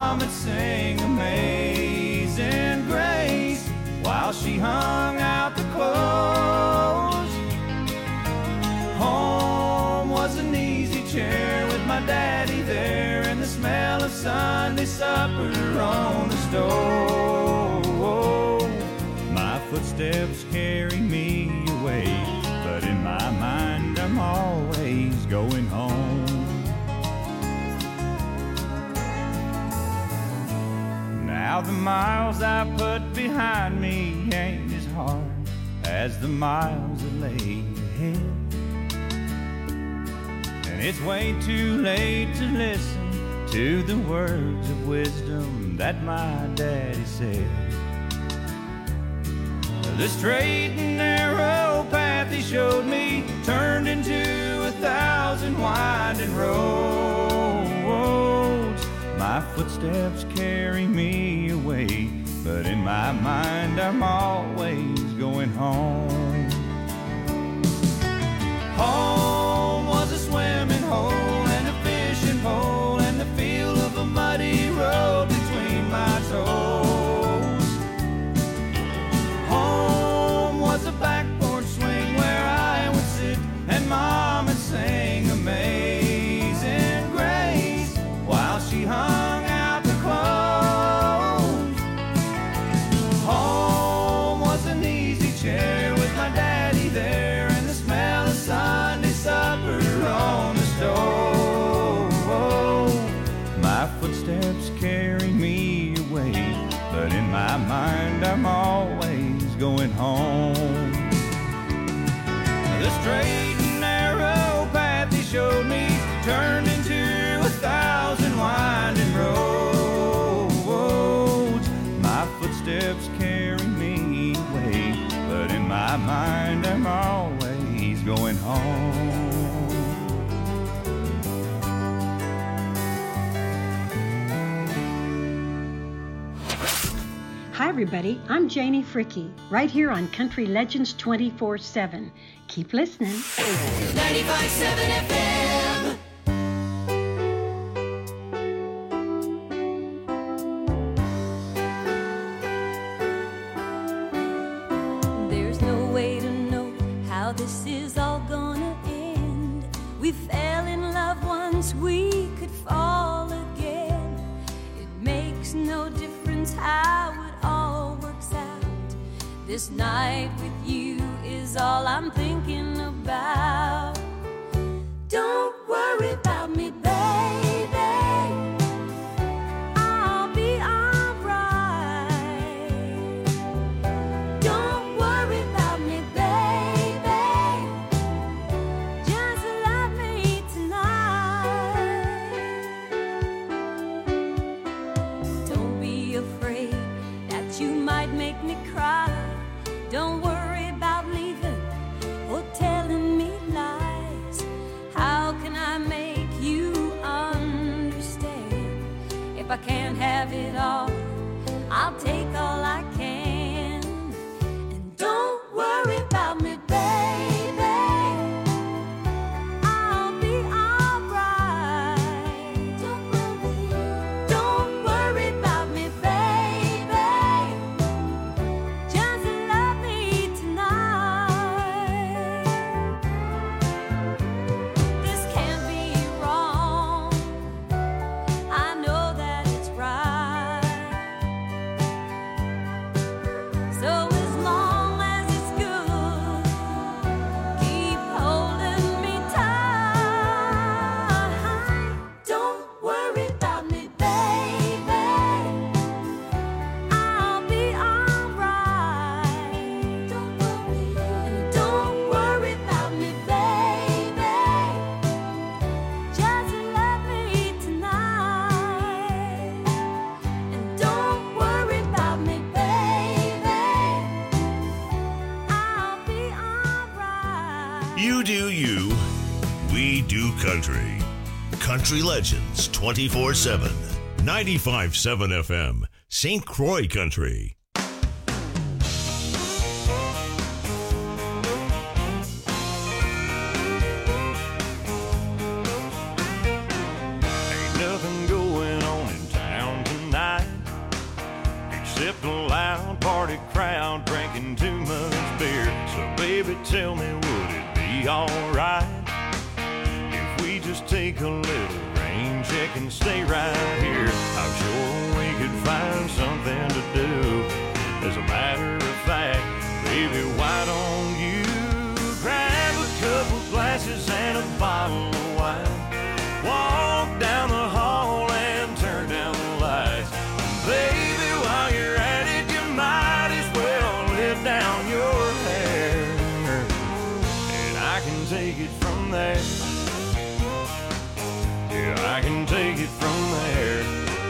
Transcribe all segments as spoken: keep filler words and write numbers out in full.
mom would sing Amazing Grace while she hung out the clothes. Home was an easy chair with my daddy there, and the smell of Sunday supper on the stove. My footsteps carry me away, but in my mind I'm always going home. Now the miles I put behind me ain't as hard as the miles that lay ahead. And it's way too late to listen to the words of wisdom that my daddy said. The straight and narrow path he showed me turned into a thousand winding roads. My footsteps carry me away, but in my mind I'm always going home. Home was a swimming hole and a fishing pole and the feel of a muddy road between my toes. Home was a back porch swing where I would sit and Mom would sing Amazing Grace while she hung out the clothes. Home was an easy chair with my daddy there, and the smell of Sunday supper on the stove. My footsteps carry me away, but in my mind I'm always going home. The straight and narrow path he showed me turned into a thousand winding roads. My footsteps carry me away, but in my mind I'm always going home. Hi everybody, I'm Janie Fricke, right here on Country Legends twenty-four seven. Keep listening. ninety-five point seven F M. There's no way to know how this is all gonna end. We fell in love once, we could fall again. It makes no difference how it all works out. This night with you is all I'm thinking about. Don't worry about me, baby. I'll be alright. Don't worry about me, baby. Just love me tonight. Don't be afraid that you might make me cry. Don't worry about leaving or telling me lies. How can I make you understand? If I can't have it all, I'll take all I can. And don't worry about me, baby. I'll be alright. Don't worry, don't worry about me, baby. Just love me tonight. This can't be wrong. I know that it's right. So as long as it's good, keep holding me tight. Don't worry about me, baby. I'll be alright. Don't worry, and don't worry about me, baby. Just love me tonight. And don't worry about me, baby. I'll be alright. You do you, we do country. Country Legends twenty-four seven. ninety-five point seven F M, Saint Croix Country. Ain't nothing going on in town tonight. except a loud party crowd drinking too much beer. So baby, tell me, would it be alright if we just take a little rain check and stay right here? I'm sure we could find something to do. As a matter of fact, baby, why don't you grab a couple glasses and a bottle of wine, walk down the hall and turn down the lights. Baby, while you're at it, you might as well let down your hair, and I can take it from there. Yeah, I can take it from there.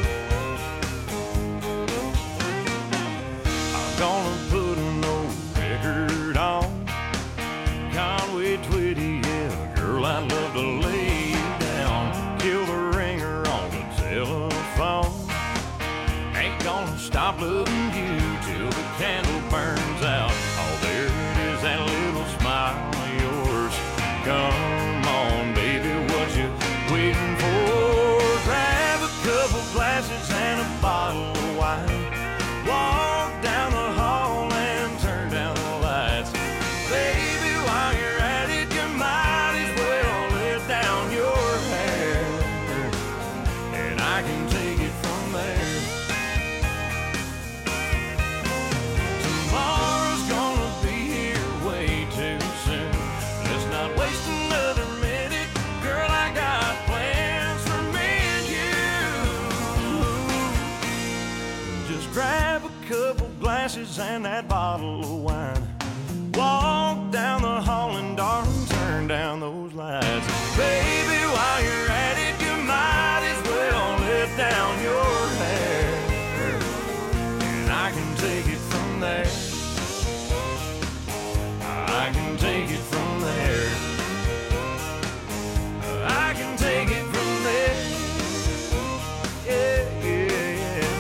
I'm gonna put an old record on Conway Twitty, yeah, girl, I'd love to lay you down. Kill the ringer on the telephone. Ain't gonna stop loving you till the candle burns out. Oh, there it is, that little smile of yours. Come on, baby, what you waiting for? Grab a couple glasses and a bottle of wine. Walk down the hall and turn down the lights. Baby, while you're at it, you might as well let down your hair, and I can take it from there. Tomorrow's gonna be here way too soon. Let's not waste another minute. Girl, I got plans for me and you. Just grab a couple glasses and that bottle of wine. Walk down the hall and darling, turn down those lights. Baby, while you're at it, you might as well let down your hair, and I can take it from there. I can take it from there. I can take it from there. Yeah, yeah, yeah.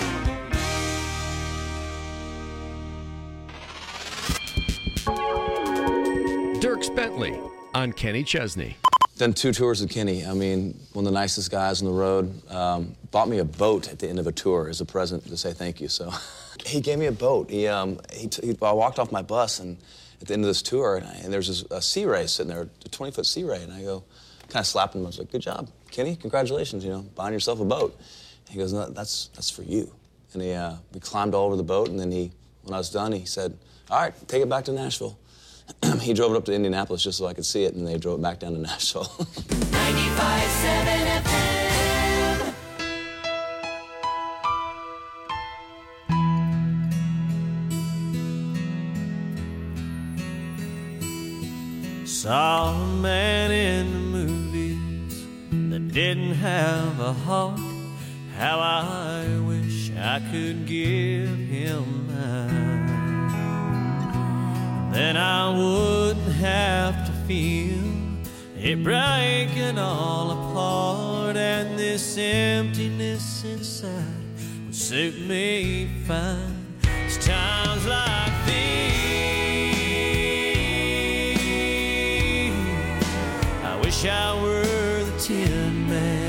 Dierks Bentley on Kenny Chesney. Done two tours with Kenny. I mean, one of the nicest guys on the road. Um, bought me a boat at the end of a tour as a present to say thank you. So he gave me a boat. He, um, he, t he I walked off my bus and at the end of this tour, and, I, and there's this, a Sea Ray sitting there, a twenty foot Sea Ray, and I go, kind of slapped him. I was like, "Good job, Kenny. Congratulations. You know, buying yourself a boat." He goes, "No, that's that's for you." And he, uh, we climbed all over the boat, and then he, when I was done, he said, "All right, take it back to Nashville." He drove it up to Indianapolis just so I could see it, and they drove it back down to Nashville. ninety-five point seven F M. Saw a man in the movies that didn't have a heart. How I wish I could give him mine. Then I wouldn't have to feel it breaking all apart, and this emptiness inside would suit me fine. It's times like these I wish I were the Tin Man.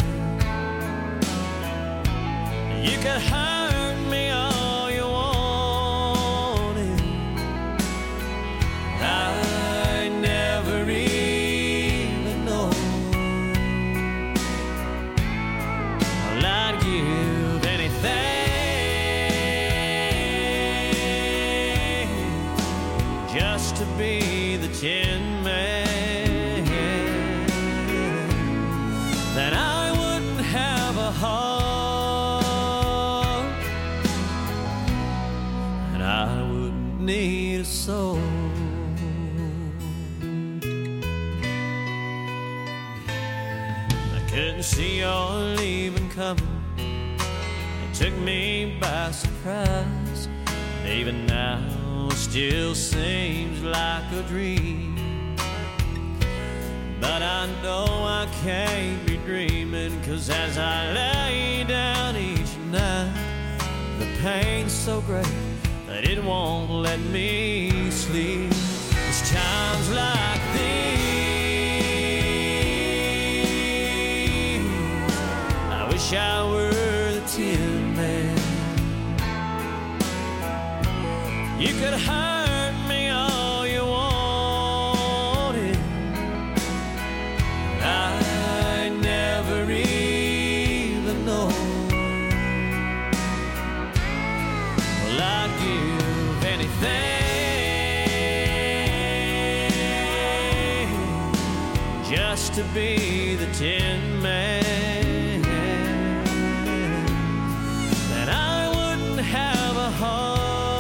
You could hurt me all you wanted, I never even know. Well, I'd give anything just to be the Tin Man. Then I wouldn't have a heart, need a soul. I couldn't see your leaving coming. It took me by surprise. And even now it still seems like a dream. But I know I can't be dreaming, 'cause as I lay down each night, the pain's so great that it won't let me sleep. It's times like these I wish I were the Tin Man. You could hurt me all you wanted, I never even know. Well, I'd give anything just to be the Tin Man, that I wouldn't have a heart,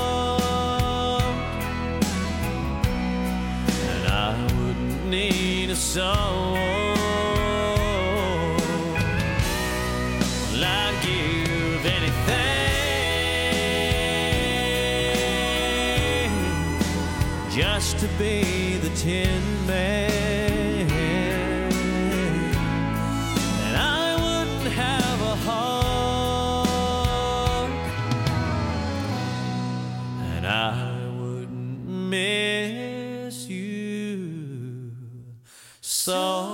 need a soul. Well, I'd give anything just to be the Tin Man, and I wouldn't have a heart, and I wouldn't miss you so.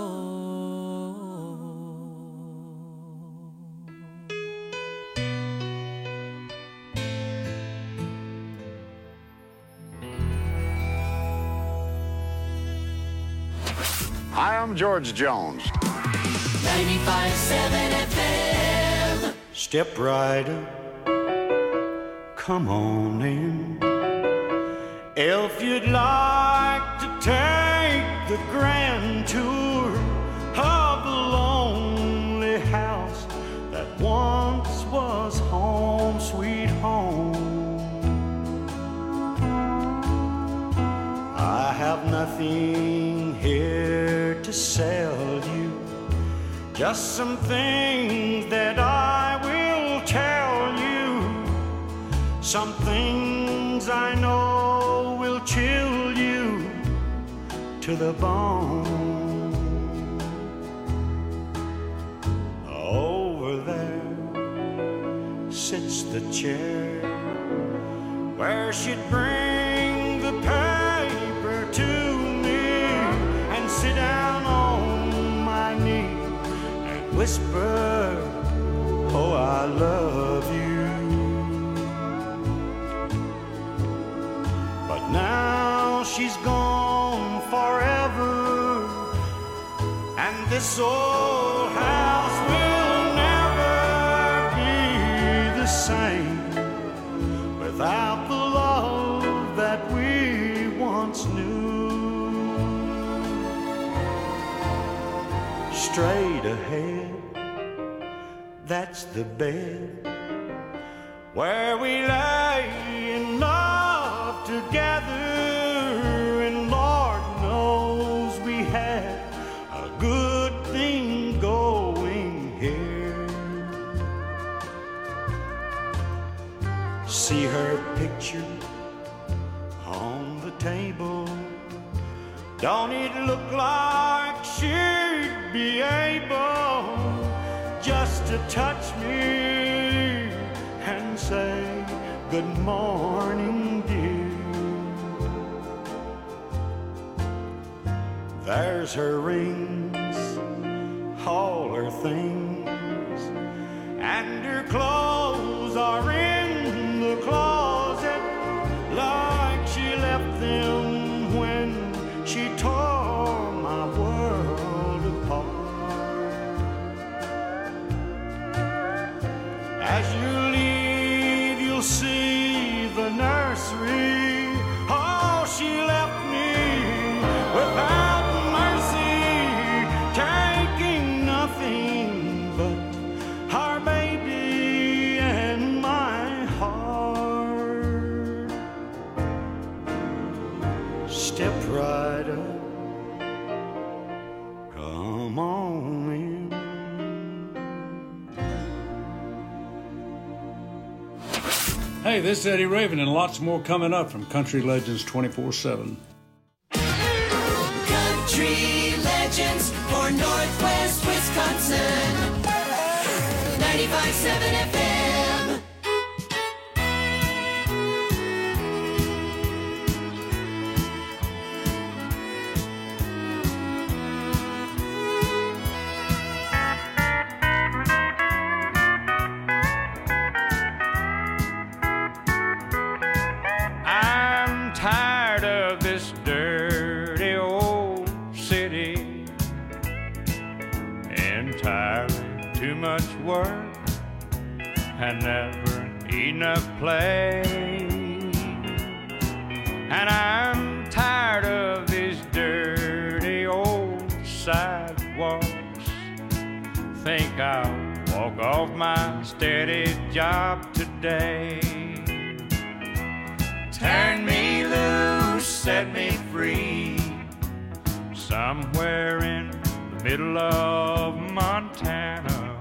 Hi, I'm George Jones. ninety-five seven F M. Step right up, come on in. If you'd like to take the grand tour of the lonely house that once was home, sweet home, I have nothing here to sell you, just some things that I will tell you, some things I know will chill you to the bone. Over there sits the chair where she'd bring the paper to me and sit down on my knee and whisper, oh, I love you. But now she's gone forever, and this old house will never be the same without the love that we once knew. Straight ahead, that's the bed where we lay in love together, and Lord knows we had a good thing going here. See her picture on the table, don't it look like she'd be able just to touch me and say good morning, dear. There's her rings, all her things, and her clothes are in the closet like she left them when she tore my world apart. As you leave, you'll see the nursery. Oh, she left me without mercy, taking nothing but our baby and my heart. Step right up, come on in. Hey, this is Eddie Raven, and lots more coming up from Country Legends twenty-four seven. Country Legends for Northwest Wisconsin. ninety-five seven F M. much work and never enough play. And I'm tired of these dirty old sidewalks. Think I'll walk off my steady job today. Turn me loose, set me free, somewhere in the middle of Montana.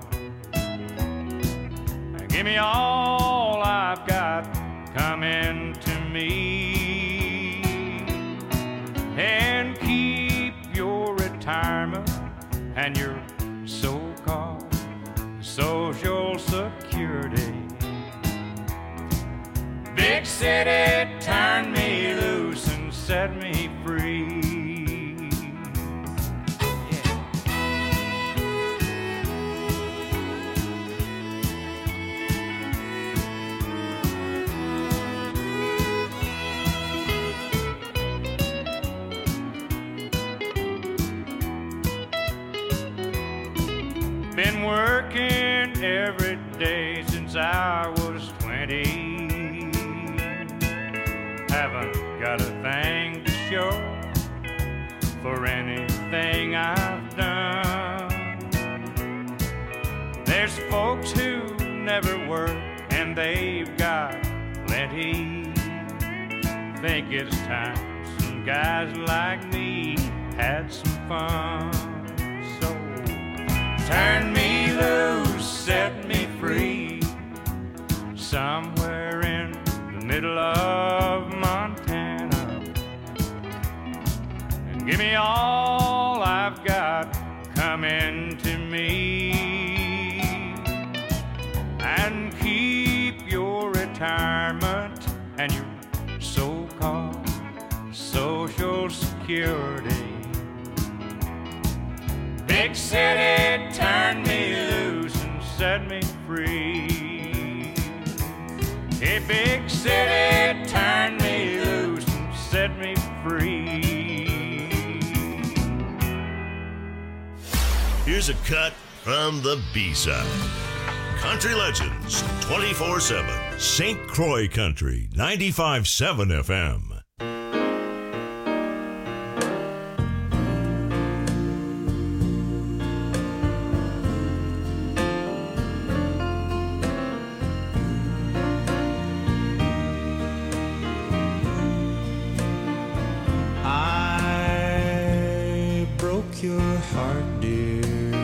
Give me all I've got coming to me, and keep your retirement and your so-called Social Security. Big city, turn me loose and set me free. Been working every day since I was twenty. Haven't got a thing to show for anything I've done. There's folks who never work and they've got plenty. Think it's time some guys like me had some fun. Turn me loose, set me free, somewhere in the middle of Montana. And give me all I've got coming to me, and keep your retirement and your so-called Social Security. Big city, turn me loose and set me free. Hey, big city, turn me loose and set me free. Here's a cut from the B-side. Country Legends, twenty-four seven. Saint Croix Country, ninety-five point seven F M. Your heart, dear.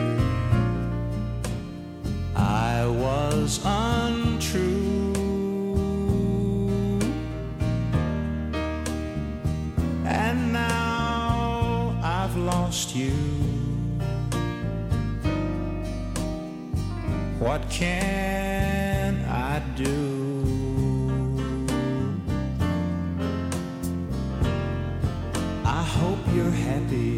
I was untrue, and now I've lost you. What can I do? I hope you're happy,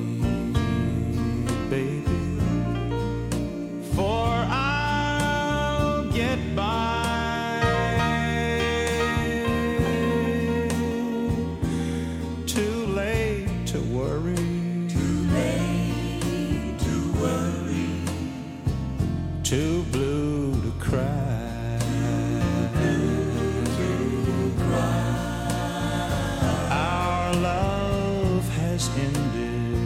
baby, for I'll get by. Too late to worry, too late to worry, too blue to cry, blue to cry. Our love has ended.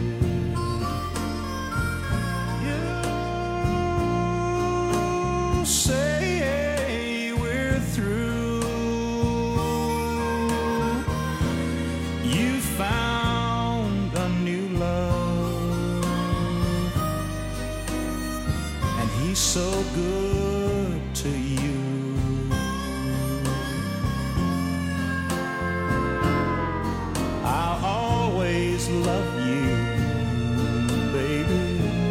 Say we're through. You found a new love, and he's so good to you. I'll always love you, baby.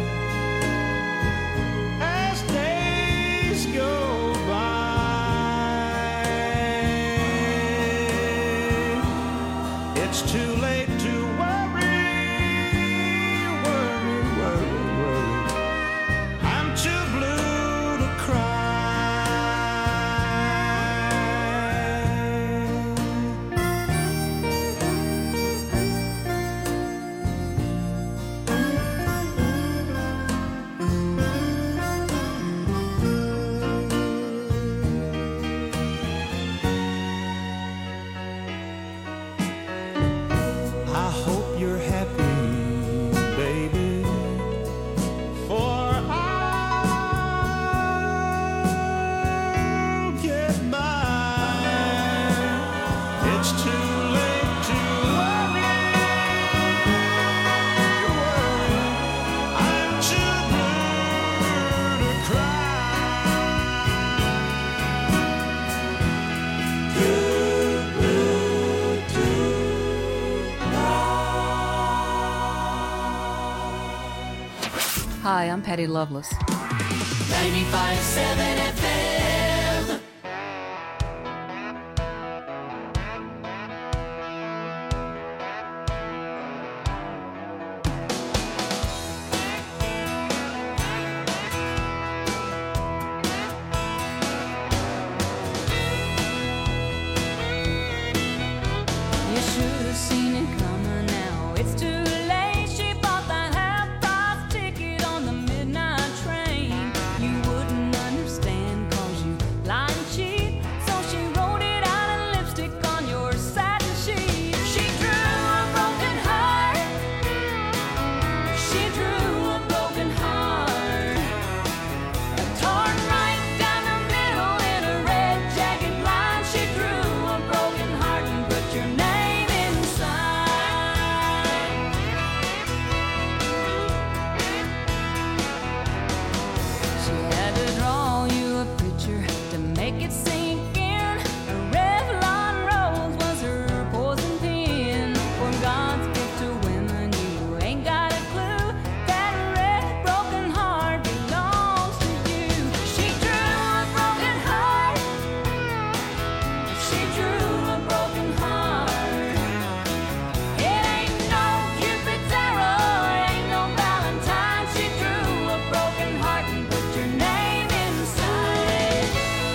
Go by. It's too late to worry, worry, worry, worry. I'm too blue to cry. Hi, I'm Patty Loveless. ninety-five point seven F M. You should have seen it coming now. It's too late. She bought that half-price ticket on the midnight train. You wouldn't understand 'cause you lie and cheat. So she wrote it out in lipstick on your satin sheet. She drew a broken heart. She drew a broken heart. Torn right down the middle in a red jacket line. She drew a broken heart and put your name inside. She had to draw you a picture to make it sink in. A Revlon rose was her poison pen. For God's gift to women, you ain't got a clue. That red broken heart belongs to you. She drew a broken heart. She drew a broken heart. It ain't no Cupid's arrow, it ain't no Valentine. She drew a broken heart and put your name inside.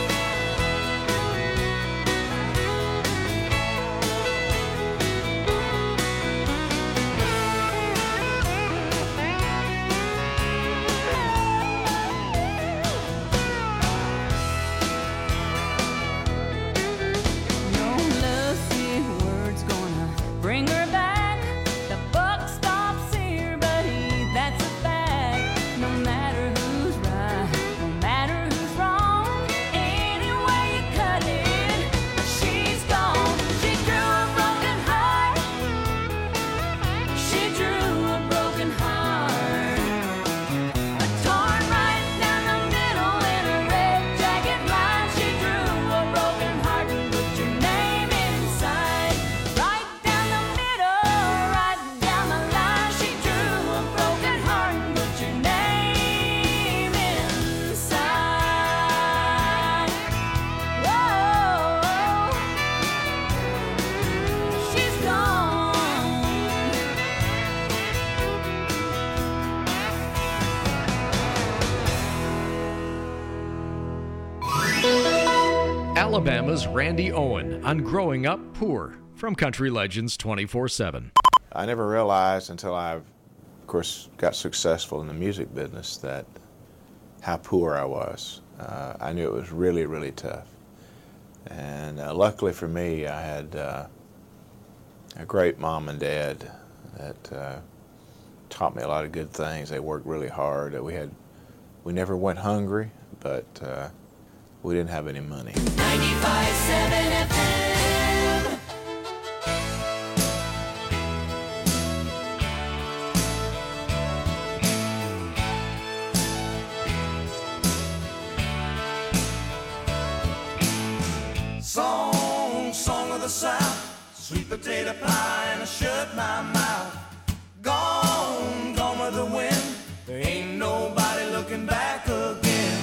No love sick words gonna bring her back. The buck stops here, buddy, that's a fact. No matter who's right, no matter who's wrong, any way you cut it, she's gone. She drew a broken heart. She drew a broken heart. Torn right down the middle in a red jacket line. She drew a broken heart and put your name inside. Right down the middle, right down the line. She drew a broken heart and put your name inside. Whoa, she's gone. Alabama's Randy Owen on Growing Up Poor from Country Legends twenty-four seven. I never realized until I, of course, got successful in the music business that how poor I was. Uh, I knew it was really, really tough. And uh, luckily for me, I had uh, a great mom and dad that uh, taught me a lot of good things. They worked really hard. We had, we never went hungry, but uh, we didn't have any money. ninety-five point seven F M. Song, song of the South, sweet potato pie and I shut my mouth. Gone, gone with the wind, there ain't nobody looking back again.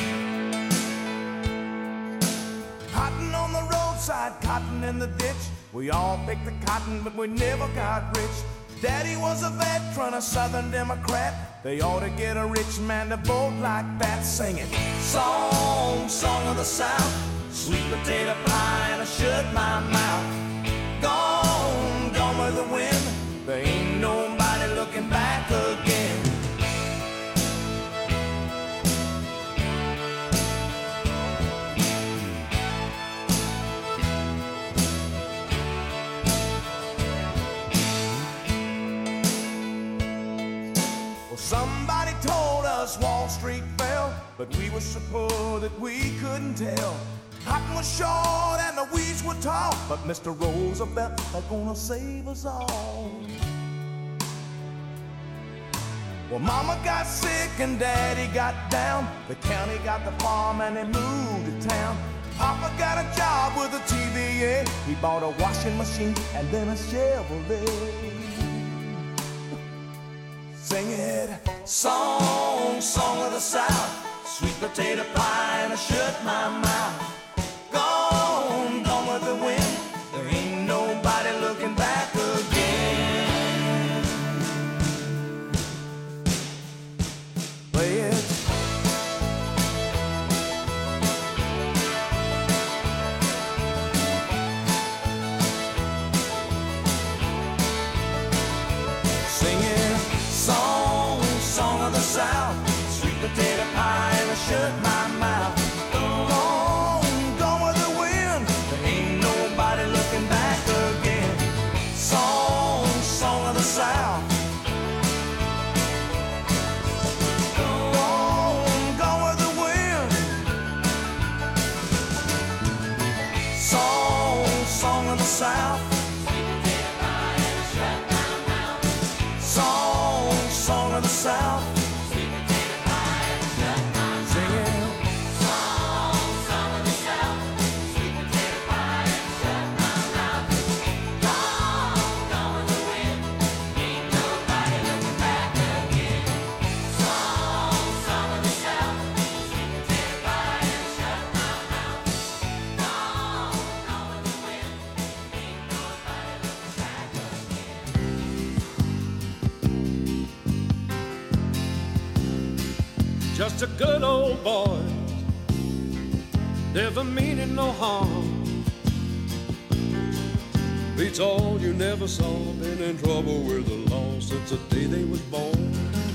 Cotton on the roadside, cotton in the ditch. We all picked the cotton, but we never got rich. Daddy was a veteran, a Southern Democrat. They ought to get a rich man to vote like that, singing song, song of the South. Sweet potato pie and I shut my mouth. Gone, gone with the wind. There ain't nobody looking back again. Well, somebody told us Wall Street fell, but we were so poor that we couldn't tell. Cotton was short and the weeds were tall, but Mister Roosevelt is gonna save us all. Well, Mama got sick and Daddy got down. The county got the farm and they moved to town. Papa got a job with a T V A. He bought a washing machine and then a Chevrolet. Sing it, song Song, song of the South, sweet potato pie, and I shut my mouth. Gone, gone with the wind, there ain't nobody looking back again. Play it. Singing song, song of the South, sweet potato pie, and I shut my mouth. Gone, gone with the wind, there ain't nobody looking back again. Song, song of the South. Gone, gone with the wind. Song, song of the South. Song, song of the South. Just a good old boy, never meaning no harm. Beats all you never saw, been in trouble with the law since the day they was born.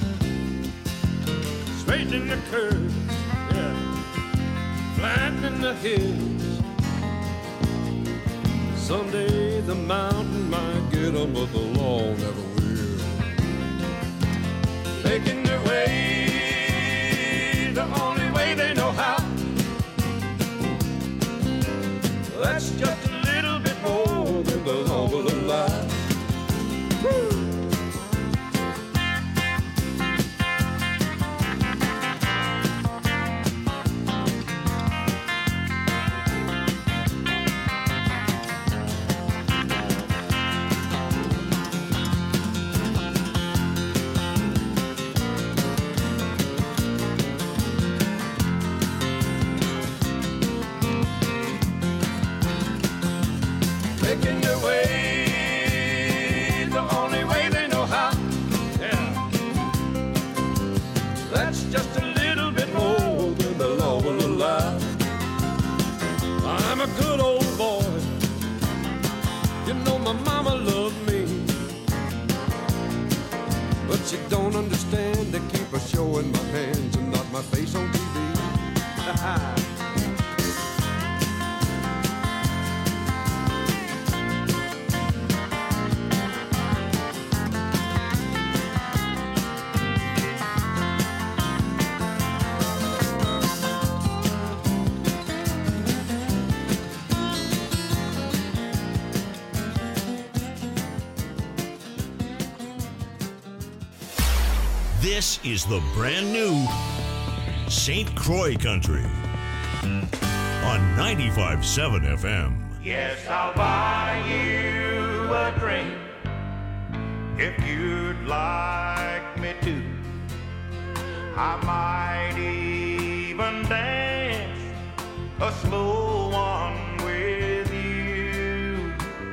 Straight in the curve, yeah, flat in the hills. Someday the mountain might get 'em, but the law never will. Making their way the only way they know how. That's just a little bit more than the law will allow. Woo! Making their way the only way they know how. Yeah. That's just a little bit more than the law will allow. I'm a good old boy. You know my mama loved me, but she don't understand. They keep her showing my hands and not my face on T V. This is the brand new Saint Croix Country on ninety-five point seven F M. Yes, I'll buy you a drink if you'd like me to. I might even dance a slow one with you.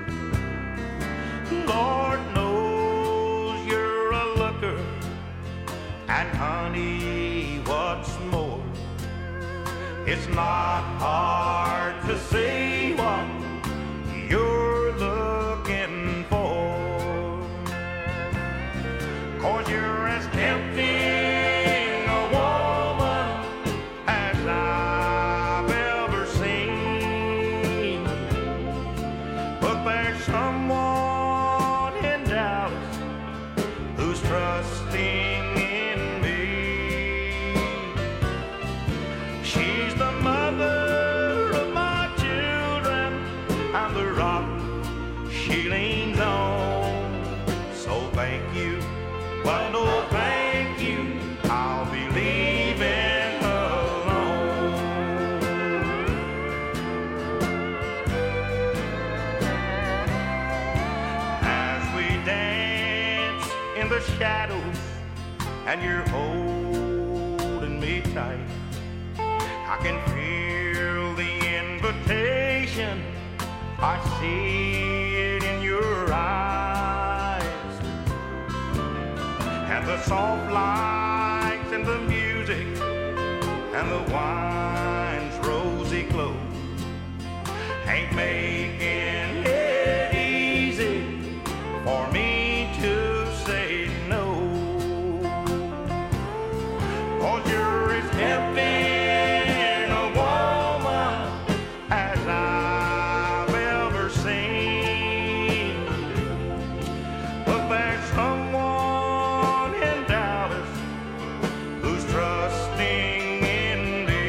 Lord knows you're a looker, and honey, what's more, it's not hard to see what you're looking for. 'Cause you're as tempting a woman as I've ever seen. But there's someone in Dallas who's trusting in me. She's the mother of my children and the rock she leans on. So thank you, but no thank you, I'll be leaving alone. As we dance in the shadows and you're holding sight. I can feel the invitation, I see it in your eyes, and the soft lights and the music and the wine's rosy glow ain't making it easy for me to say no. 'Cause you're as tempting a woman as I've ever seen. But there's someone in Dallas who's trusting in me.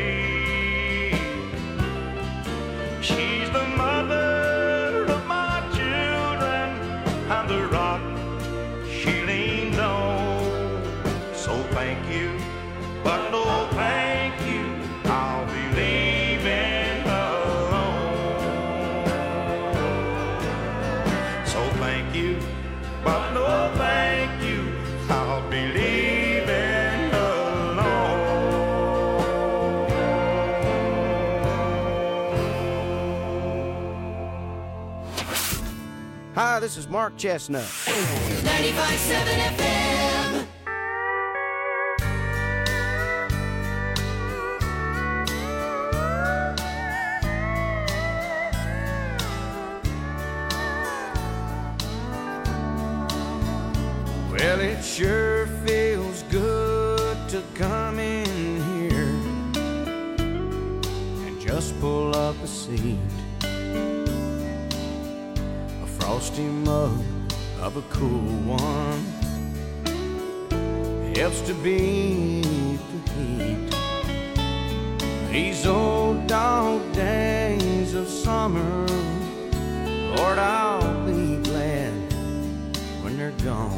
She's the mother of my children and the rock she leans on. So thank you, but no thank you, I'll be leaving alone. So thank you, but no thank you, I'll be leaving alone. Hi, this is Mark Chestnut. ninety-five point seven F M. Well, it sure feels good to come in here and just pull up a seat. A frosty mug of a cool one helps to beat the heat. These old dog days of summer, Lord, I'll be glad when they're gone.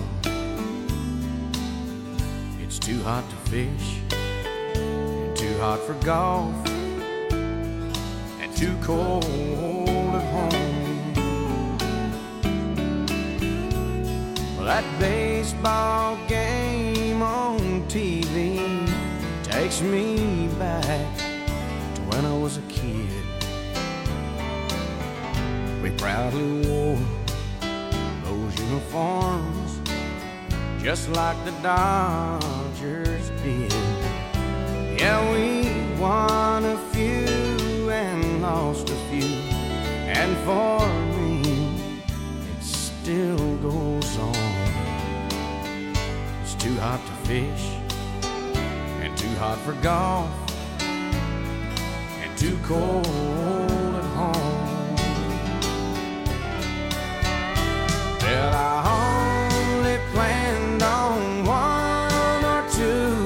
It's too hot to fish, and too hot for golf, and too cold at home. Well, that baseball game on T V takes me back to when I was a kid. We proudly wore those uniforms just like the Dodgers did. Yeah, we won a few and lost a few, and for me, it still goes on. It's too hot to fish, and too hot for golf, and too cold at home. Well, I only planned on one or two.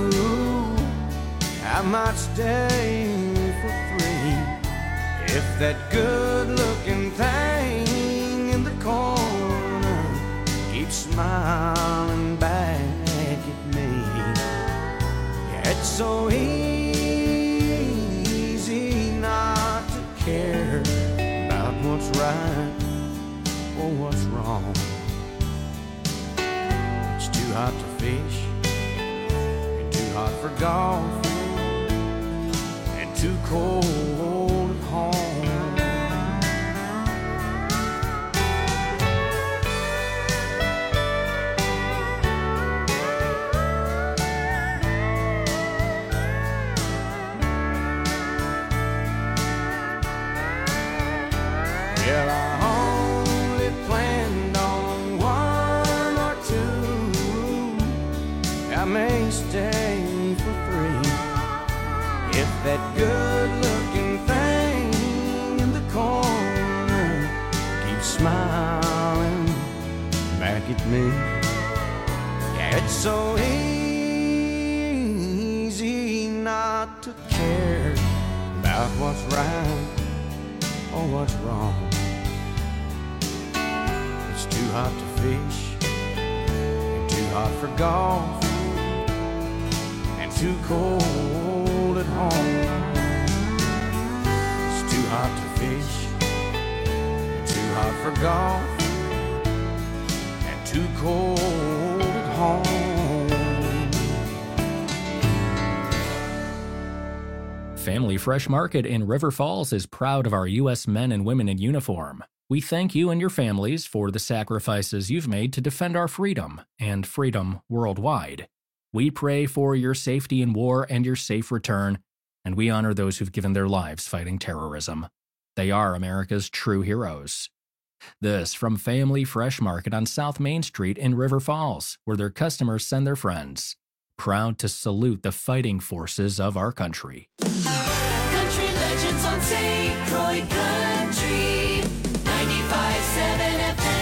I might stay for three if that good-looking thing in the corner keeps smiling back at me. Yeah, it's so easy not to care about what's right or what's wrong. Too hot to fish, and too hot for golf, and too cold at home. Well, I only planned on one or two. I may stay for three if that good-looking thing in the corner keeps smiling back at me. Yeah, it's so easy not to care about what's right or what's wrong. It's too hot to fish, and too hot for golf, and too cold at home. It's too hot to fish, and too hot for golf, and too cold at home. Family Fresh Market in River Falls is proud of our U S men and women in uniform. We thank you and your families for the sacrifices you've made to defend our freedom and freedom worldwide. We pray for your safety in war and your safe return, and we honor those who've given their lives fighting terrorism. They are America's true heroes. This from Family Fresh Market on South Main Street in River Falls, where their customers send their friends. Proud to salute the fighting forces of our country. Country Legends on Saint Croix Country, ninety-five point seven F M.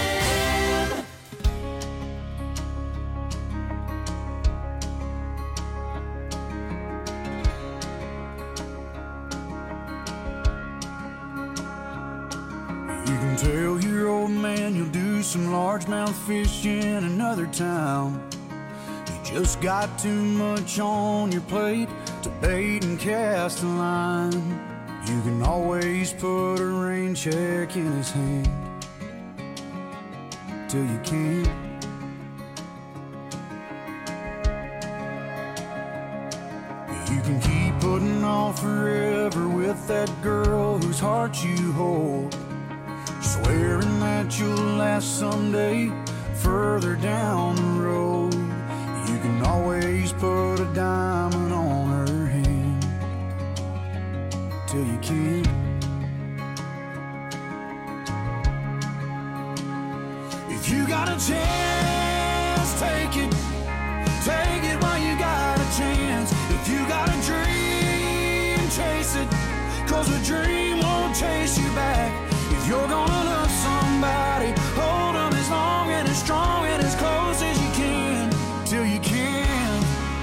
You can tell your old man you'll do some largemouth fishing in another town. You just got too much on your plate to bait and cast a line. You can always put a rain check in his hand till you can't. You can keep putting off forever with that girl whose heart you hold, swearing that you'll last someday further down the road. You can always put a diamond on her hand till you can't. If you got a chance, take it. Take it while you got a chance. If you got a dream, chase it, 'cause a dream won't chase you back. If you're gonna love somebody, hold them as long and as strong and as close as you can, till you can.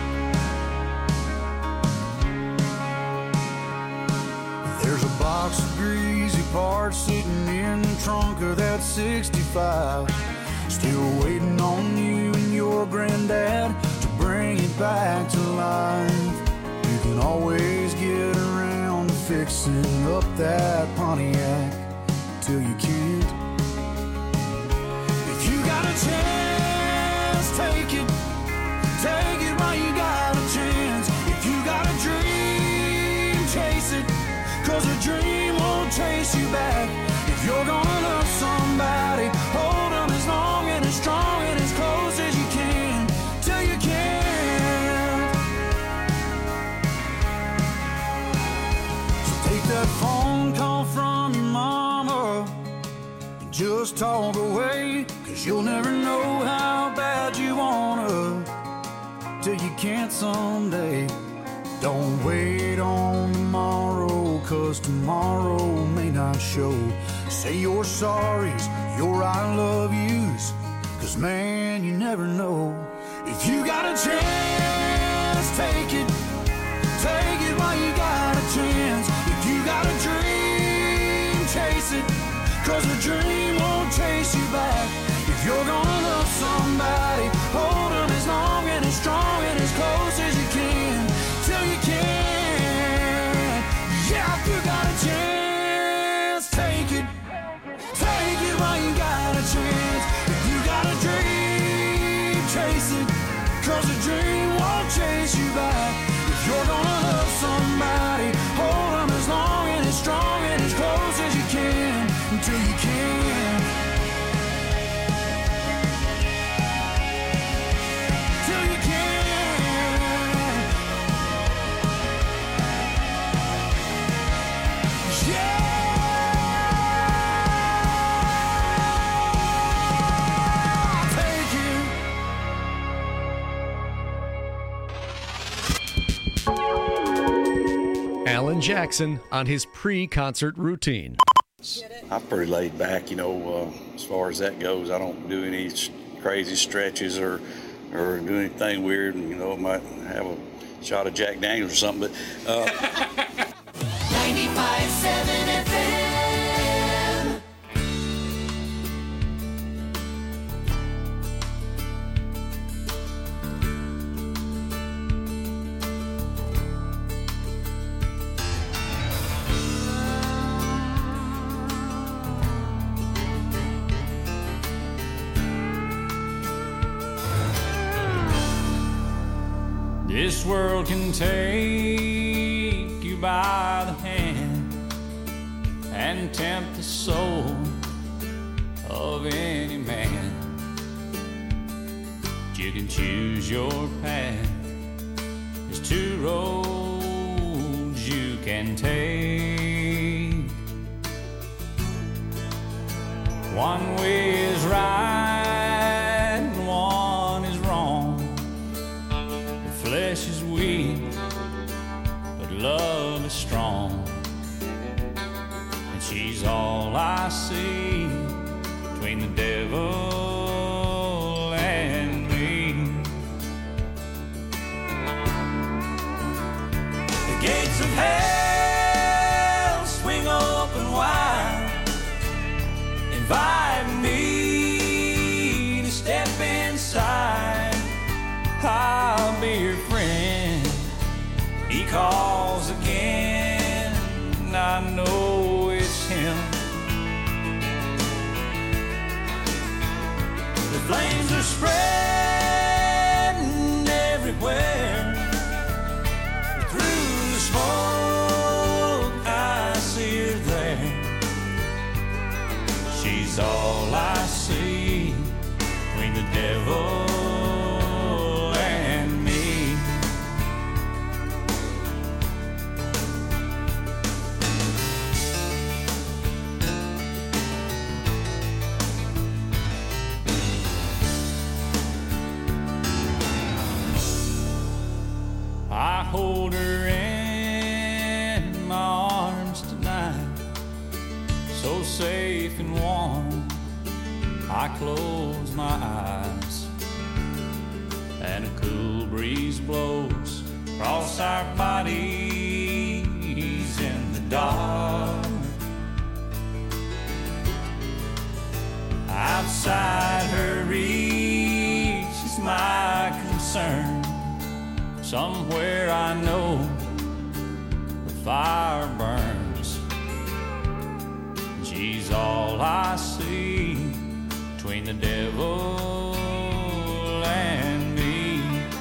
There's a box of greasy parts sitting in the trunk of that sixty-five, still waiting on you and your granddad to bring it back to life. You can always get around to fixing up that Pontiac till you can't. If you got a chance, take it. Take it while you got a chance. If you got a dream, chase it, 'cause a dream won't chase you back. If you're gonna love somebody, hold them as long and as strong and as close as you can, till you can't. So take that phone call from your mama and just talk away, 'cause you'll never know how bad you wanna till you can't someday. Don't wait on tomorrow, 'cause tomorrow may not show. Say your sorries, your I love yous, 'cause man, you never know. If you got a chance, take it. Take it while you got a chance. If you got a dream, chase it, 'cause a dream won't chase you back. If you're gonna love somebody, hold them as long and as strong and as close as you can, till you can. Yeah, if you got a chance, take it. Take it while you got a chance. If you got a dream, chase it, 'cause a dream won't chase you back. If you're gonna love somebody, hold them as long and as strong and as close as you can, until you can. Till you can. Yeah. Alan Jackson on his pre-concert routine. I'm pretty laid back, you know, uh, as far as that goes. I don't do any crazy stretches or or do anything weird. You know, I might have a shot of Jack Daniels or something, but... Uh, ninety-five point seven F M. This world can take you by the hand and tempt the soul of any man. You can choose your path. There's two roads you can take. One way is right and one is wrong. The flesh is weak, but love is strong. And she's all I see between the devil and me. The gates of hell swing open wide, invite me to step inside. I'll be your friend. He calls again, and I know it's him. The flames are spreading everywhere. Through the smoke, I see her there. She's all I see between the devil and me. I hold her in my arms tonight, so safe and warm. I close my eyes, and a cool breeze blows across our bodies in the dark. Outside her reach is my concern. Somewhere I know the fire burns. She's all I see between the devil and me.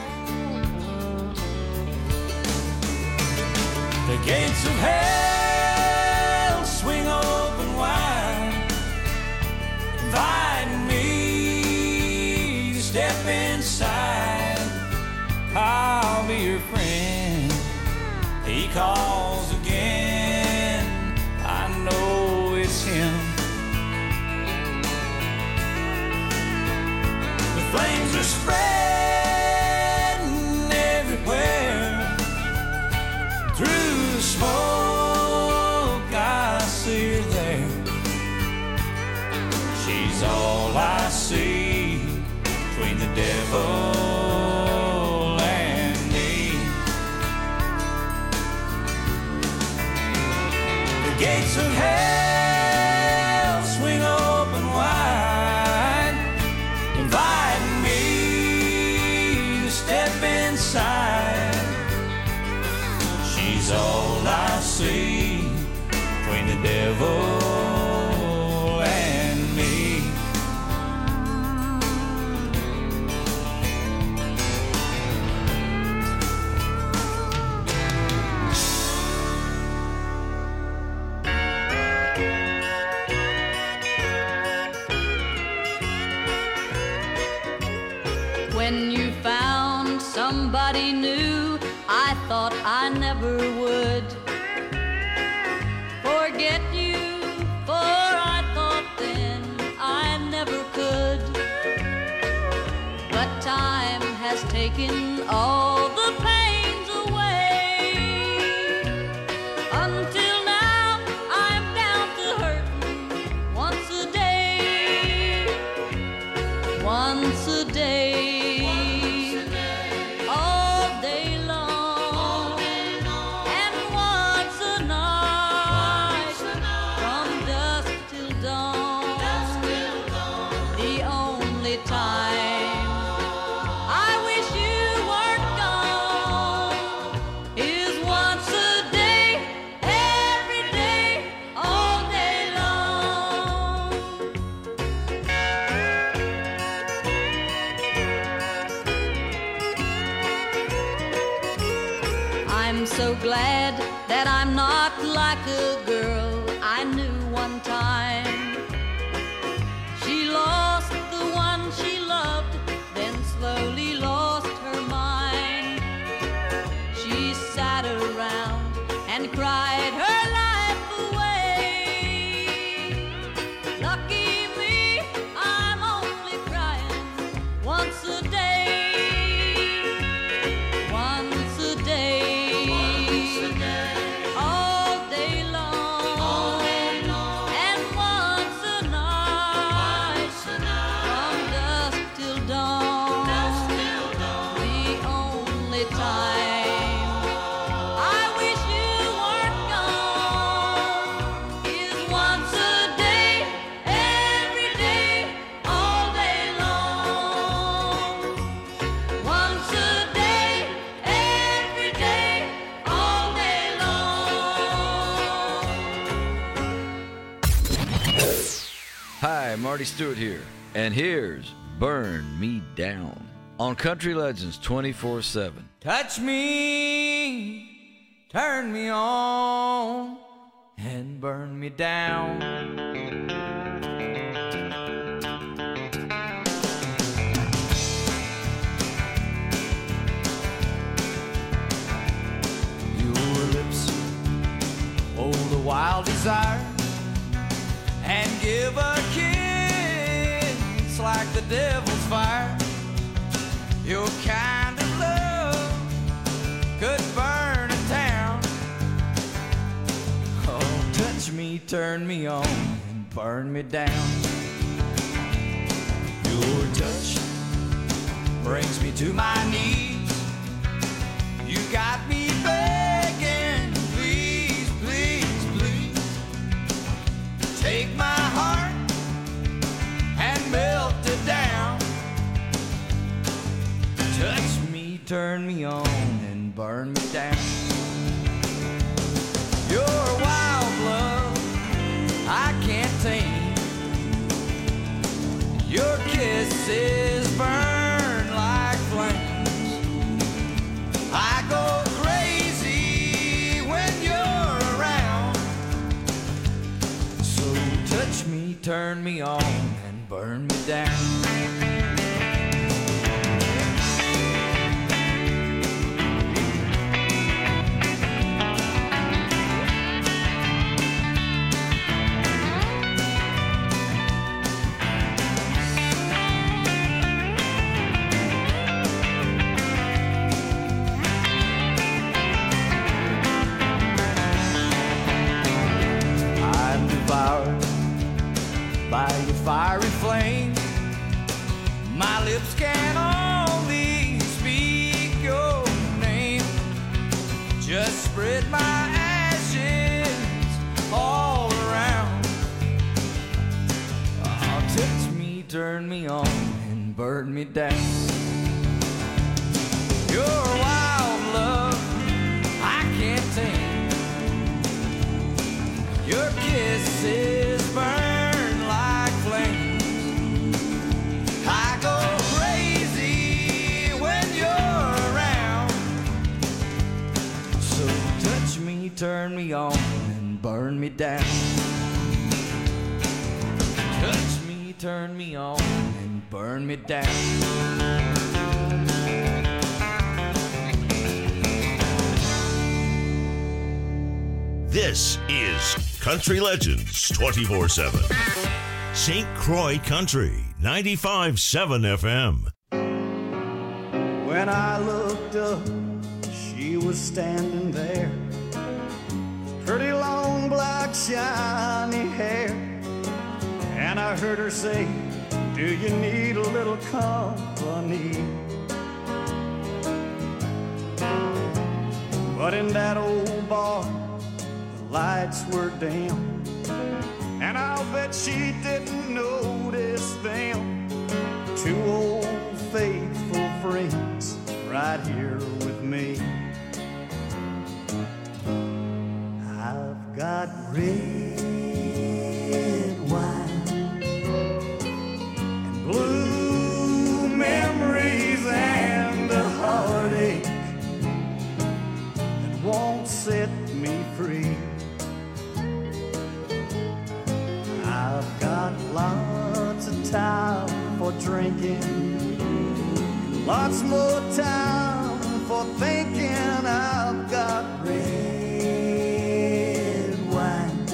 The gates of hell swing open wide, inviting me to step inside. I'll be your friend. He calls again, I know it's him. The flames are spreading everywhere. Through the smoke, I see her there. She's all I see between the devil and me. The gates of hell swing open wide, inviting me to step inside. She's all I see between the devil and me. When you found somebody new, I thought I never would forget you, for I thought then I never could. But time has taken all the pains away. Until now I'm down to hurting once a day, once a day. I'm so glad that I'm not like a girl I knew one time. She lost the one she loved, then slowly lost her mind. She sat around and cried her life away. Lucky me, I'm only crying once a day. Once a day. Once a day. All day long. All day long. And once a night. Once a night. From dusk till dawn. Dusk till dawn. The only time I wish you weren't gone is once a day, every day, all day long. Once a day, every day, all day long. Hi, Marty Stewart here, and here's Burn Me Down on Country Legends twenty-four seven. Touch me, turn me on, and burn me down. Your lips hold a wild desire and give a kiss like the devil's fire. Your kind of love could burn a town. Oh, touch me, turn me on, and burn me down. Your touch brings me to my knees. You got me begging, please, please, please. Take my heart and melt it down. Touch me, turn me on, and burn me down. Your wild love I can't tame. Your kisses burn like flames. I go crazy when you're around. So touch me, turn me on, and burn me down. I'm devoured by your fiery flame. My lips can only speak your name. Just spread my ashes all around. Oh, touch me, turn me on, and burn me down. Your wild love I can't tame. Your kisses burn like flames. I go crazy when you're around. So touch me, turn me on, and burn me down. Touch me, turn me on, and burn me down. This is Country Legends twenty-four seven. Saint Croix Country, ninety-five point seven F M. When I looked up, she was standing there. Pretty long, black, shiny hair. And I heard her say, do you need a little company? But in that old bar, the lights were dim. And I'll bet she didn't notice them. Two old faithful friends right here with me. I've got red wine and blue memories and a heartache that won't set me lots of time for drinking, lots more time for thinking. I've got red wine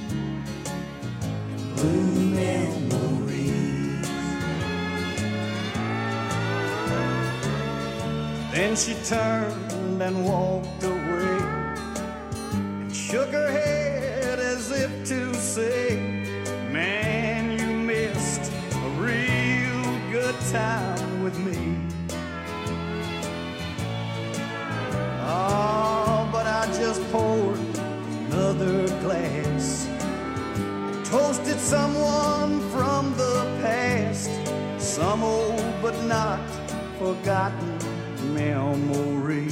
and blue memories. Then she turned and walked away and shook her head as if to say, man, you missed a real good time with me. Oh, but I just poured another glass and toasted someone from the past, some old but not forgotten memory.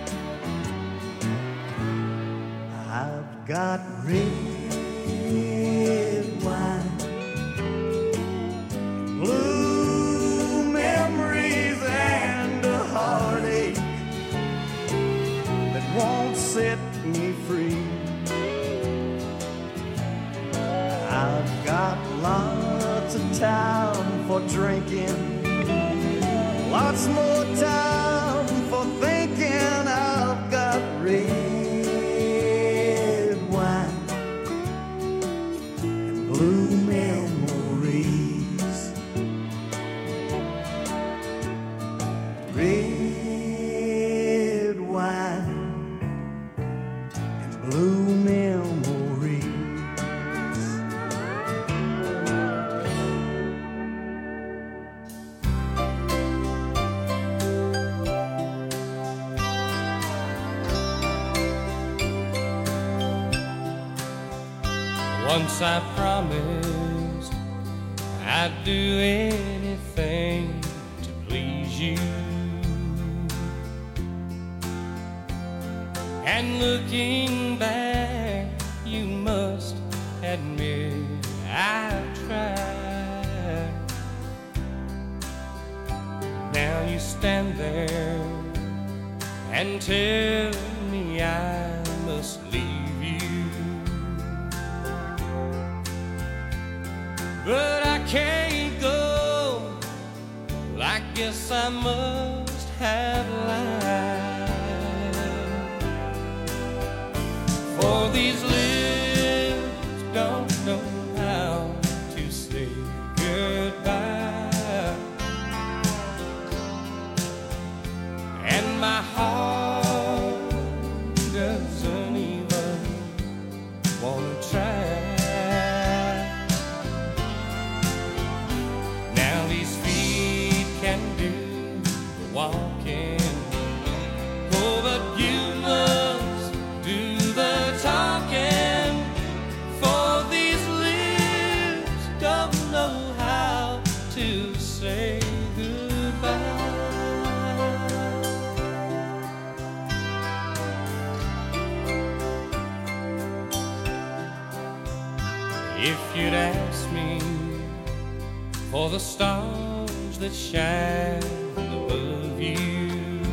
I've got red wine, blue memories, and a heartache that won't set me free. I've got lots of time for drinking, lots more time for thinking. I've got red wine and blue memories. Red wine and blue memories. Once I promised I'd do anything to please you, and looking back, you must admit I've tried. Now you stand there and tell me I must leave you, but I can't go. Well, I guess I must have lied, for these lips don't know how to say goodbye, and my heart doesn't even wanna try. Now these feet can do the walking, oh, but you must do the talking, for these lips don't know how to say goodbye. If you'd asked me for the stars that shine above you,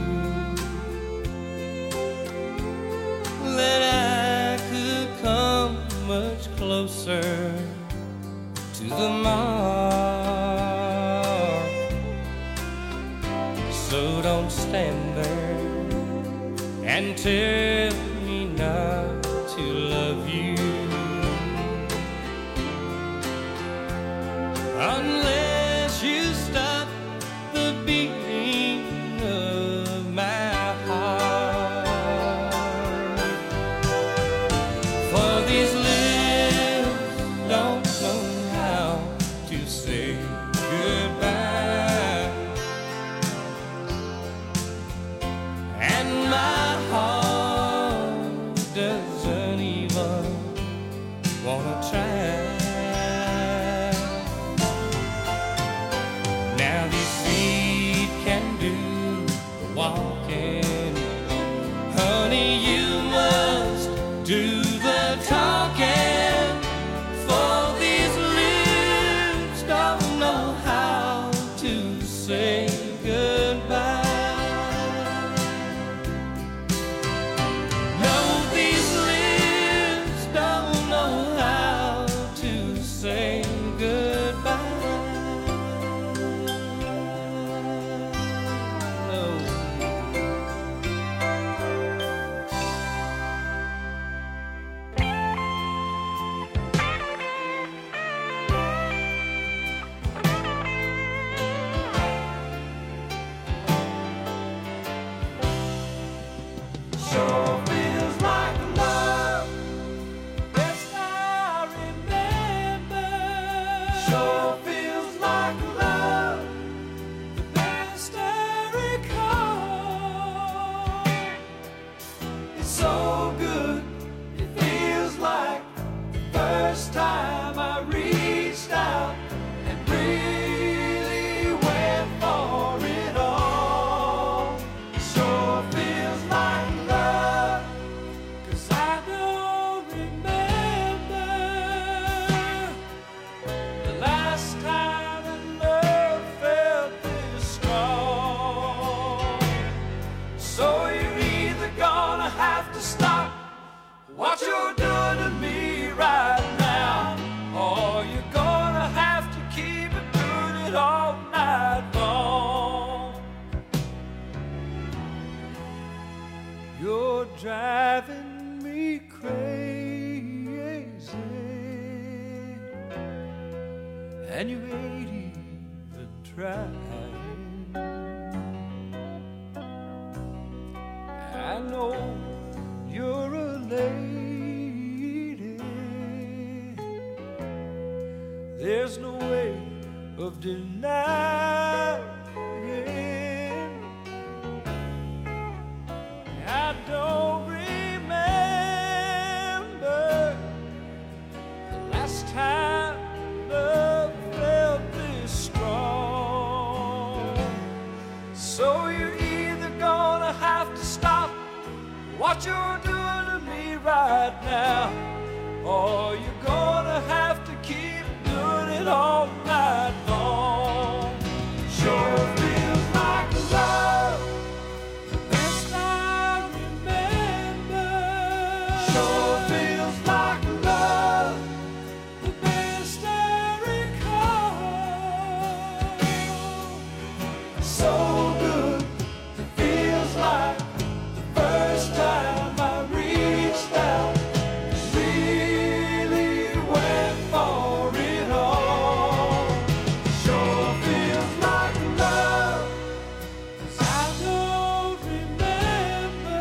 then I could come much closer to the mark. So don't stand there and tell me not to love you, unless you stop the beating of my heart. For these lips don't know how to say goodbye, and my heart doesn't even wanna try. Now these feet can do the walking, honey, you must do the talking, for these lips don't know how to say goodbye. No, these lips don't know how Sure feels like love, the best I recall. It's so good, it feels like the first time I reached out and really went for it all. It sure feels like love, 'cause I don't remember the last time that love felt this strong. So you're either gonna have to stop what you're doing to me right now, or you're gonna have to keep it doing it all night long. You're driving me crazy, and you ain't even trying. I know you're a lady, there's no way of denying. I don't remember the last time love felt this strong. So you're either gonna have to stop what you're doing to me right now, or you're gonna have to keep doing it all night long. Sure feels like love, the best I remember. Sure feels like love, the best I recall. So good, it feels like the first time I reached out, really went for it all. Sure feels like love, 'cause I don't remember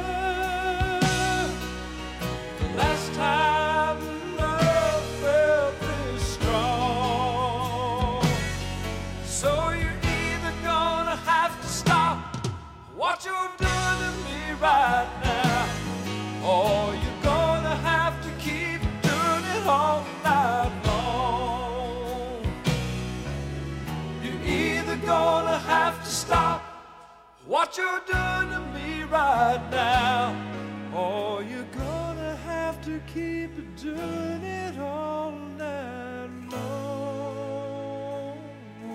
the last time love felt this strong. So you're either gonna have to stop what you're doing to me right now, or you're gonna have to keep doing it all night long. You're either gonna have to stop what you're doing to me right now, or you're gonna have to keep doing it all night long.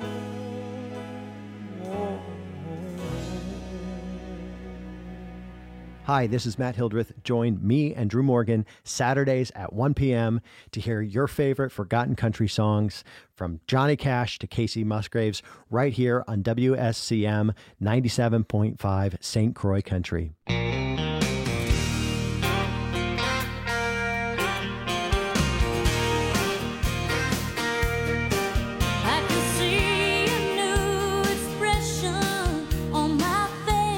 Hi, this is Matt Hildreth. Join me and Drew Morgan Saturdays at one p.m. to hear your favorite forgotten country songs from Johnny Cash to Casey Musgraves right here on W S C M ninety-seven point five Saint Croix Country.